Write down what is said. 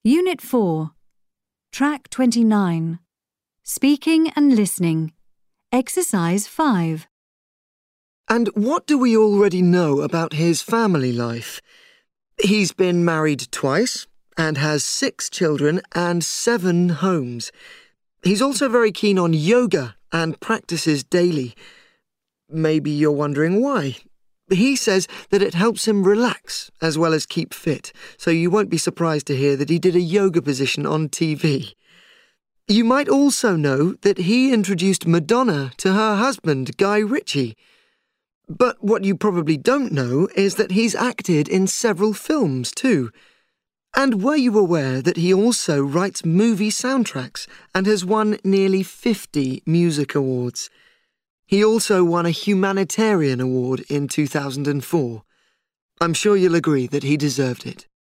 Unit 4, Track 29, Speaking and Listening, Exercise 5. And what do we already know about his family life? He's been married twice and has 6 children and 7 homes. He's also very keen on yoga and practices daily. Maybe you're wondering why. He says that it helps him relax as well as keep fit, so you won't be surprised to hear that he did a yoga position on TV. You might also know that he introduced Madonna to her husband, Guy Ritchie. But what you probably don't know is that he's acted in several films too. And were you aware that he also writes movie soundtracks and has won nearly 50 music awards? He also won a humanitarian award in 2004. I'm sure you'll agree that he deserved it.